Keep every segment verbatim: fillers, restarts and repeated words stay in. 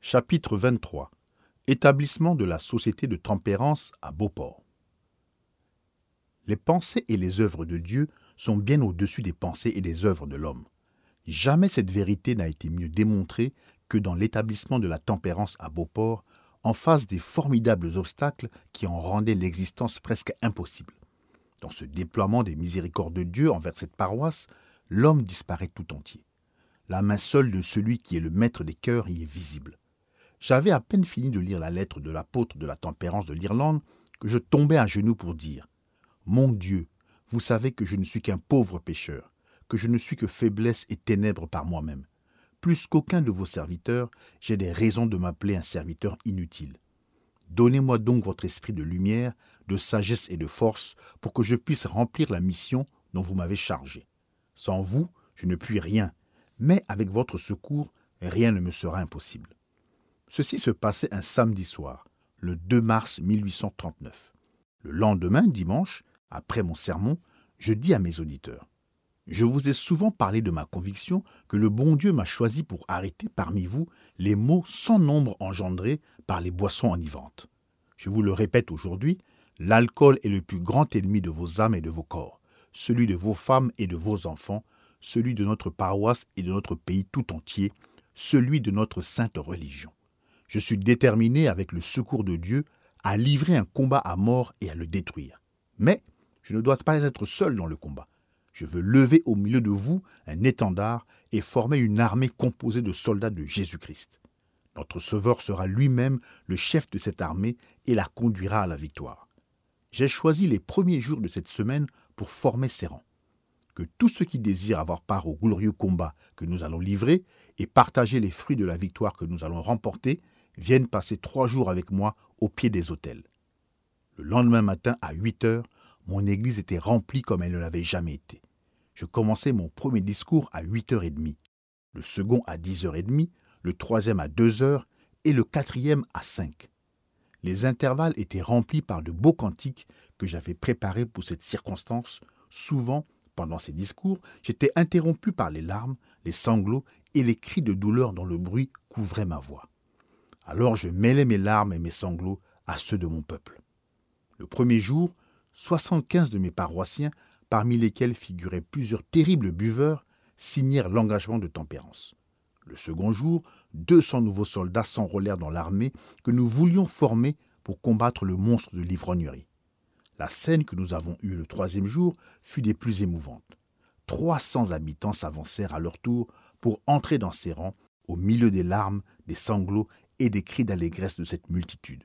Chapitre vingt-trois. Établissement de la Société de Tempérance à Beauport. Les pensées et les œuvres de Dieu sont bien au-dessus des pensées et des œuvres de l'homme. Jamais cette vérité n'a été mieux démontrée que dans l'établissement de la tempérance à Beauport, en face des formidables obstacles qui en rendaient l'existence presque impossible. Dans ce déploiement des miséricordes de Dieu envers cette paroisse, l'homme disparaît tout entier. La main seule de celui qui est le maître des cœurs y est visible. J'avais à peine fini de lire la lettre de l'apôtre de la tempérance de l'Irlande que je tombais à genoux pour dire « Mon Dieu, vous savez que je ne suis qu'un pauvre pécheur, que je ne suis que faiblesse et ténèbres par moi-même. Plus qu'aucun de vos serviteurs, j'ai des raisons de m'appeler un serviteur inutile. Donnez-moi donc votre esprit de lumière, de sagesse et de force pour que je puisse remplir la mission dont vous m'avez chargé. Sans vous, je ne puis rien, mais avec votre secours, rien ne me sera impossible. » Ceci se passait un samedi soir, le deux mars mille huit cent trente-neuf. Le lendemain, dimanche, après mon sermon, je dis à mes auditeurs « Je vous ai souvent parlé de ma conviction que le bon Dieu m'a choisi pour arrêter parmi vous les maux sans nombre engendrés par les boissons enivrantes. Je vous le répète aujourd'hui, l'alcool est le plus grand ennemi de vos âmes et de vos corps, celui de vos femmes et de vos enfants, celui de notre paroisse et de notre pays tout entier, celui de notre sainte religion. Je suis déterminé, avec le secours de Dieu, à livrer un combat à mort et à le détruire. Mais je ne dois pas être seul dans le combat. Je veux lever au milieu de vous un étendard et former une armée composée de soldats de Jésus-Christ. Notre Sauveur sera lui-même le chef de cette armée et la conduira à la victoire. J'ai choisi les premiers jours de cette semaine pour former ces rangs. Que tous ceux qui désirent avoir part au glorieux combat que nous allons livrer et partager les fruits de la victoire que nous allons remporter viennent passer trois jours avec moi au pied des autels. Le lendemain matin, à huit heures, mon église était remplie comme elle ne l'avait jamais été. Je commençais mon premier discours à huit heures trente, le second à dix heures trente, le troisième à deux heures et le quatrième à cinq. Les intervalles étaient remplis par de beaux cantiques que j'avais préparés pour cette circonstance. Souvent, pendant ces discours, j'étais interrompu par les larmes, les sanglots et les cris de douleur dont le bruit couvrait ma voix. Alors je mêlais mes larmes et mes sanglots à ceux de mon peuple. Le premier jour, soixante-quinze de mes paroissiens, parmi lesquels figuraient plusieurs terribles buveurs, signèrent l'engagement de tempérance. Le second jour, deux cents nouveaux soldats s'enrôlèrent dans l'armée que nous voulions former pour combattre le monstre de l'ivrognerie. La scène que nous avons eue le troisième jour fut des plus émouvantes. trois cents habitants s'avancèrent à leur tour pour entrer dans ces rangs, au milieu des larmes, des sanglots et des cris d'allégresse de cette multitude.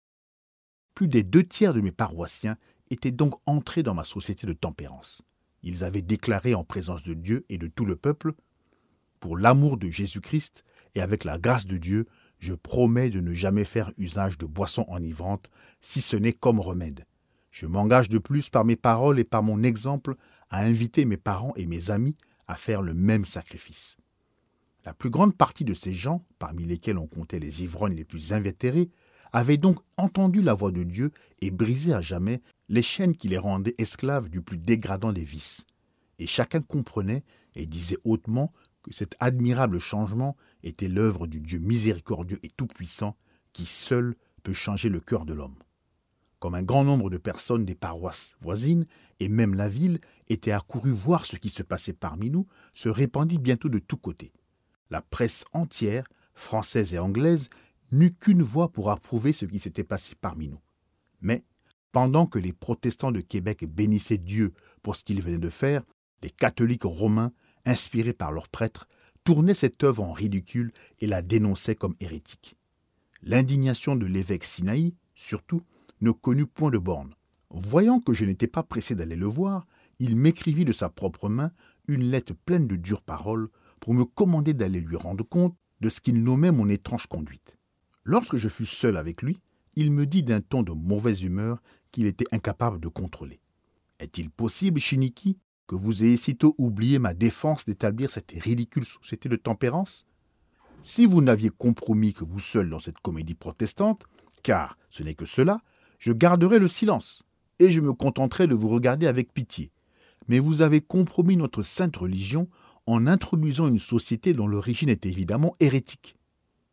Plus des deux tiers de mes paroissiens étaient donc entrés dans ma société de tempérance. Ils avaient déclaré en présence de Dieu et de tout le peuple « Pour l'amour de Jésus-Christ et avec la grâce de Dieu, je promets de ne jamais faire usage de boissons enivrantes, si ce n'est comme remède. Je m'engage de plus par mes paroles et par mon exemple à inviter mes parents et mes amis à faire le même sacrifice. » La plus grande partie de ces gens, parmi lesquels on comptait les ivrognes les plus invétérés, avaient donc entendu la voix de Dieu et brisé à jamais les chaînes qui les rendaient esclaves du plus dégradant des vices. Et chacun comprenait et disait hautement que cet admirable changement était l'œuvre du Dieu miséricordieux et tout-puissant qui seul peut changer le cœur de l'homme. Comme un grand nombre de personnes des paroisses voisines et même la ville étaient accourues voir ce qui se passait parmi nous, se répandit bientôt de tous côtés. La presse entière, française et anglaise, n'eut qu'une voix pour approuver ce qui s'était passé parmi nous. Mais, pendant que les protestants de Québec bénissaient Dieu pour ce qu'il venait de faire, les catholiques romains, inspirés par leurs prêtres, tournaient cette œuvre en ridicule et la dénonçaient comme hérétique. L'indignation de l'évêque Sinaï, surtout, ne connut point de borne. Voyant que je n'étais pas pressé d'aller le voir, il m'écrivit de sa propre main une lettre pleine de dures paroles pour me commander d'aller lui rendre compte de ce qu'il nommait mon étrange conduite. Lorsque je fus seul avec lui, il me dit d'un ton de mauvaise humeur qu'il était incapable de contrôler. « Est-il possible, Chiniki, que vous ayez sitôt oublié ma défense d'établir cette ridicule société de tempérance ? Si vous n'aviez compromis que vous seul dans cette comédie protestante, car ce n'est que cela, je garderai le silence, et je me contenterai de vous regarder avec pitié. Mais vous avez compromis notre sainte religion en introduisant une société dont l'origine est évidemment hérétique.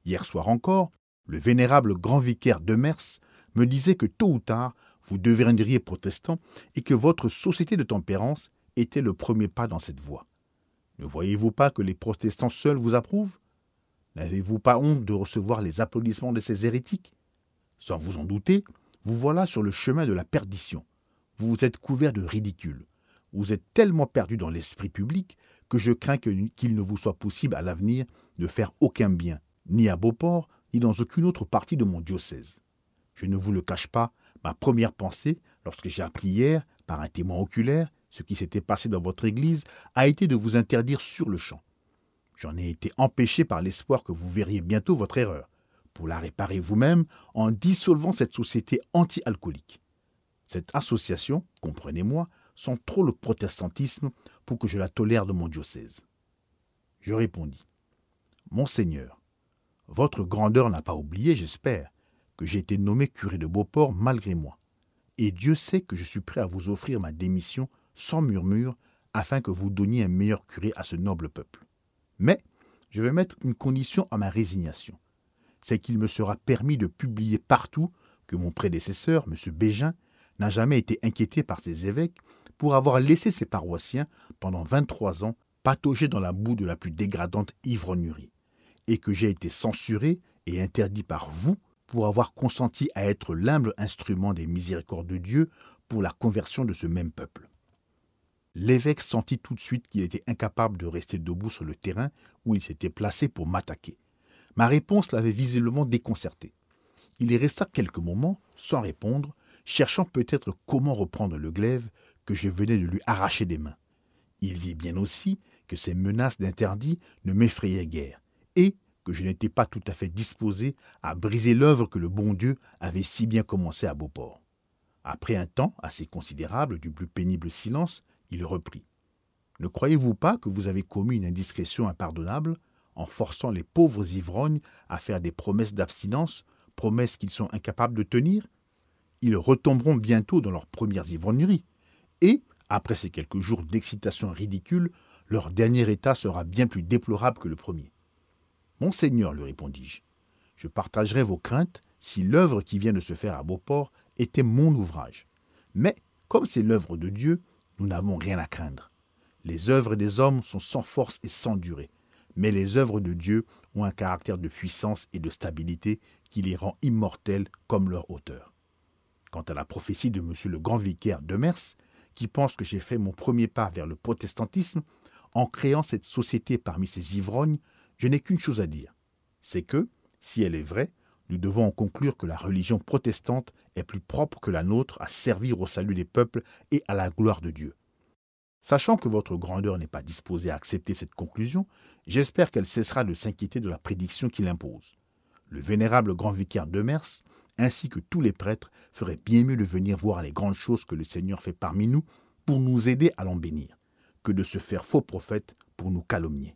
Hier soir encore, le vénérable grand vicaire de Mers me disait que tôt ou tard, vous deviendriez protestant et que votre société de tempérance était le premier pas dans cette voie. Ne voyez-vous pas que les protestants seuls vous approuvent? N'avez-vous pas honte de recevoir les applaudissements de ces hérétiques? Sans vous en douter, vous voilà sur le chemin de la perdition. Vous vous êtes couvert de ridicule. Vous êtes tellement perdu dans l'esprit public que je crains que, qu'il ne vous soit possible à l'avenir de faire aucun bien, ni à Beauport, ni dans aucune autre partie de mon diocèse. Je ne vous le cache pas, ma première pensée, lorsque j'ai appris hier, par un témoin oculaire, ce qui s'était passé dans votre église, a été de vous interdire sur le champ. J'en ai été empêché par l'espoir que vous verriez bientôt votre erreur, pour la réparer vous-même en dissolvant cette société anti-alcoolique. Cette association, comprenez-moi, sent trop le protestantisme pour que je la tolère de mon diocèse. Je répondis, « Monseigneur, votre grandeur n'a pas oublié, j'espère, que j'ai été nommé curé de Beauport malgré moi, et Dieu sait que je suis prêt à vous offrir ma démission sans murmure afin que vous donniez un meilleur curé à ce noble peuple. Mais je vais mettre une condition à ma résignation, c'est qu'il me sera permis de publier partout que mon prédécesseur, M. Bégin, n'a jamais été inquiété par ses évêques pour avoir laissé ses paroissiens, pendant vingt-trois ans, patauger dans la boue de la plus dégradante ivrognerie, et que j'ai été censuré et interdit par vous pour avoir consenti à être l'humble instrument des miséricordes de Dieu pour la conversion de ce même peuple. » L'évêque sentit tout de suite qu'il était incapable de rester debout sur le terrain où il s'était placé pour m'attaquer. Ma réponse l'avait visiblement déconcerté. Il y resta quelques moments, sans répondre, cherchant peut-être comment reprendre le glaive que je venais de lui arracher des mains. Il vit bien aussi que ces menaces d'interdit ne m'effrayaient guère, et que je n'étais pas tout à fait disposé à briser l'œuvre que le bon Dieu avait si bien commencée à Beauport. Après un temps assez considérable du plus pénible silence, il reprit. « Ne croyez-vous pas que vous avez commis une indiscrétion impardonnable en forçant les pauvres ivrognes à faire des promesses d'abstinence, promesses qu'ils sont incapables de tenir? Ils retomberont bientôt dans leurs premières ivrogneries, et, après ces quelques jours d'excitation ridicule, leur dernier état sera bien plus déplorable que le premier. »« Monseigneur, lui répondis-je, je partagerais vos craintes si l'œuvre qui vient de se faire à Beauport était mon ouvrage. Mais, comme c'est l'œuvre de Dieu, nous n'avons rien à craindre. Les œuvres des hommes sont sans force et sans durée, mais les œuvres de Dieu ont un caractère de puissance et de stabilité qui les rend immortels comme leur auteur. Quant à la prophétie de M. le grand vicaire de Mers, qui pense que j'ai fait mon premier pas vers le protestantisme, en créant cette société parmi ces ivrognes, je n'ai qu'une chose à dire. C'est que, si elle est vraie, nous devons en conclure que la religion protestante est plus propre que la nôtre à servir au salut des peuples et à la gloire de Dieu. Sachant que votre grandeur n'est pas disposée à accepter cette conclusion, j'espère qu'elle cessera de s'inquiéter de la prédiction qu'il impose. Le vénérable grand vicaire de Mers, ainsi que tous les prêtres, feraient bien mieux de venir voir les grandes choses que le Seigneur fait parmi nous pour nous aider à l'en bénir, que de se faire faux prophète pour nous calomnier.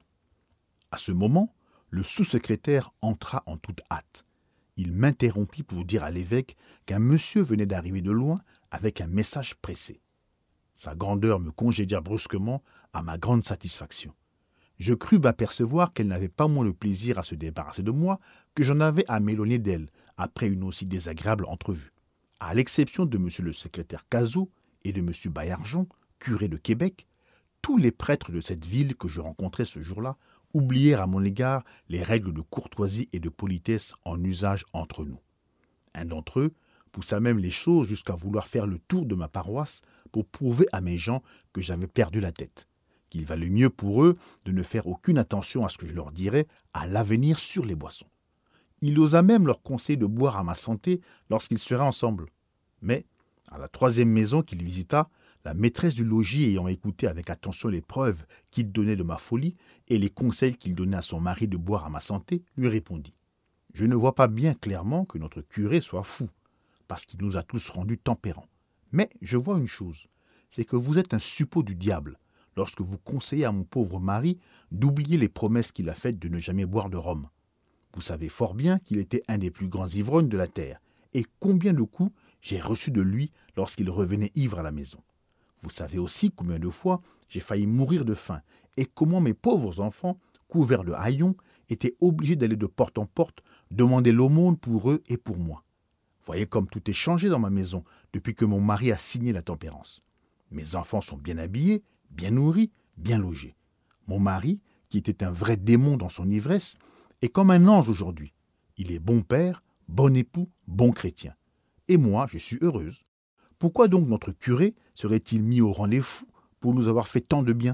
À ce moment, le sous-secrétaire entra en toute hâte. Il m'interrompit pour dire à l'évêque qu'un monsieur venait d'arriver de loin avec un message pressé. Sa grandeur me congédia brusquement à ma grande satisfaction. Je crus m'apercevoir qu'elle n'avait pas moins le plaisir à se débarrasser de moi que j'en avais à m'éloigner d'elle après une aussi désagréable entrevue. À l'exception de monsieur le secrétaire Cazot et de monsieur Baillargeon, curé de Québec, tous les prêtres de cette ville que je rencontrai ce jour-là oublièrent à mon égard les règles de courtoisie et de politesse en usage entre nous. Un d'entre eux poussa même les choses jusqu'à vouloir faire le tour de ma paroisse pour prouver à mes gens que j'avais perdu la tête, qu'il valait mieux pour eux de ne faire aucune attention à ce que je leur dirais à l'avenir sur les boissons. Il osa même leur conseiller de boire à ma santé lorsqu'ils seraient ensemble. Mais, à la troisième maison qu'il visita, la maîtresse du logis ayant écouté avec attention les preuves qu'il donnait de ma folie et les conseils qu'il donnait à son mari de boire à ma santé, lui répondit « Je ne vois pas bien clairement que notre curé soit fou, parce qu'il nous a tous rendus tempérants. Mais je vois une chose, c'est que vous êtes un suppôt du diable lorsque vous conseillez à mon pauvre mari d'oublier les promesses qu'il a faites de ne jamais boire de rhum. Vous savez fort bien qu'il était un des plus grands ivrognes de la terre, et combien de coups j'ai reçus de lui lorsqu'il revenait ivre à la maison. Vous savez aussi combien de fois j'ai failli mourir de faim, et comment mes pauvres enfants, couverts de haillons, étaient obligés d'aller de porte en porte demander l'aumône pour eux et pour moi. Voyez comme tout est changé dans ma maison depuis que mon mari a signé la tempérance. Mes enfants sont bien habillés, bien nourris, bien logés. Mon mari, qui était un vrai démon dans son ivresse, est comme un ange aujourd'hui. Il est bon père, bon époux, bon chrétien. Et moi, je suis heureuse. Pourquoi donc notre curé serait-il mis au rang des fous pour nous avoir fait tant de bien?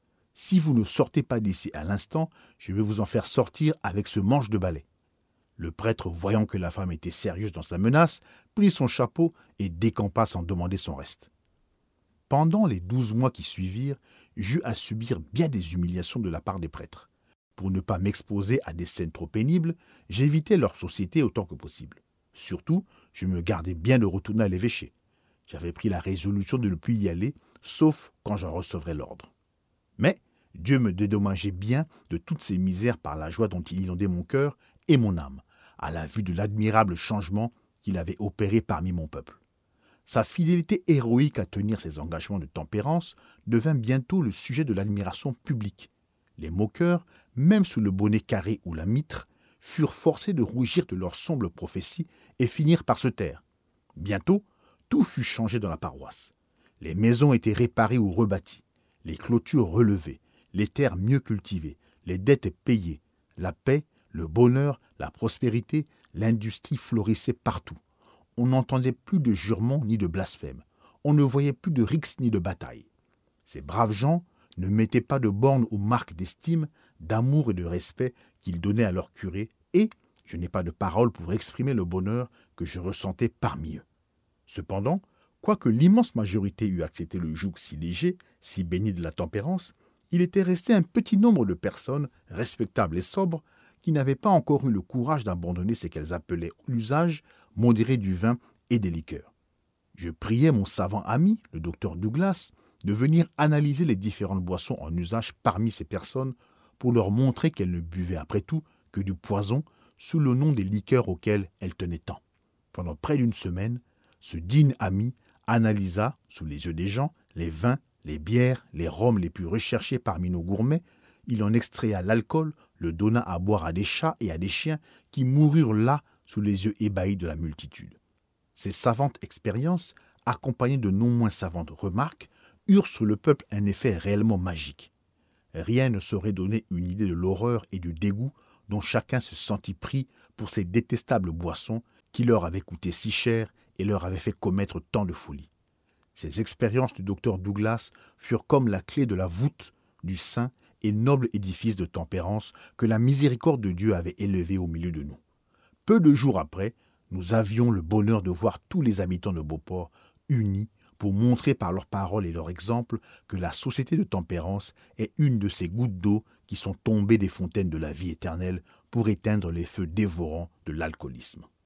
Si vous ne sortez pas d'ici à l'instant, je vais vous en faire sortir avec ce manche de balai. Le prêtre, voyant que la femme était sérieuse dans sa menace, prit son chapeau et décampa sans demander son reste. Pendant les douze mois qui suivirent, j'eus à subir bien des humiliations de la part des prêtres. Pour ne pas m'exposer à des scènes trop pénibles, j'évitais leur société autant que possible. Surtout, je me gardais bien de retourner à l'évêché. J'avais pris la résolution de ne plus y aller, sauf quand j'en recevrais l'ordre. Mais Dieu me dédommageait bien de toutes ces misères par la joie dont il inondait mon cœur et mon âme, à la vue de l'admirable changement qu'il avait opéré parmi mon peuple. Sa fidélité héroïque à tenir ses engagements de tempérance devint bientôt le sujet de l'admiration publique. Les moqueurs, même sous le bonnet carré ou la mitre, furent forcés de rougir de leurs sombres prophéties et finirent par se taire. Bientôt, tout fut changé dans la paroisse. Les maisons étaient réparées ou rebâties, les clôtures relevées, les terres mieux cultivées, les dettes payées, la paix, le bonheur, la prospérité, l'industrie florissaient partout. On n'entendait plus de jurements ni de blasphèmes. On ne voyait plus de rixes ni de batailles. Ces braves gens ne mettaient pas de bornes aux marques d'estime, d'amour et de respect qu'ils donnaient à leur curé, et je n'ai pas de parole pour exprimer le bonheur que je ressentais parmi eux. Cependant, quoique l'immense majorité eût accepté le joug si léger, si béni de la tempérance, il était resté un petit nombre de personnes, respectables et sobres, qui n'avaient pas encore eu le courage d'abandonner ce qu'elles appelaient l'usage modéré du vin et des liqueurs. Je priais mon savant ami, le docteur Douglas, de venir analyser les différentes boissons en usage parmi ces personnes pour leur montrer qu'elles ne buvaient après tout que du poison sous le nom des liqueurs auxquelles elles tenaient tant. Pendant près d'une semaine, ce digne ami analysa, sous les yeux des gens, les vins, les bières, les rhums les plus recherchés parmi nos gourmets. Il en extraya l'alcool, le donna à boire à des chats et à des chiens qui moururent là sous les yeux ébahis de la multitude. Ces savantes expériences, accompagnées de non moins savantes remarques, eurent sur le peuple un effet réellement magique. Rien ne saurait donner une idée de l'horreur et du dégoût dont chacun se sentit pris pour ces détestables boissons qui leur avaient coûté si cher et leur avaient fait commettre tant de folies. Ces expériences du docteur Douglas furent comme la clé de la voûte du saint et noble édifice de tempérance que la miséricorde de Dieu avait élevé au milieu de nous. Peu de jours après, nous avions le bonheur de voir tous les habitants de Beauport unis pour montrer par leurs paroles et leur exemple que la société de tempérance est une de ces gouttes d'eau qui sont tombées des fontaines de la vie éternelle pour éteindre les feux dévorants de l'alcoolisme.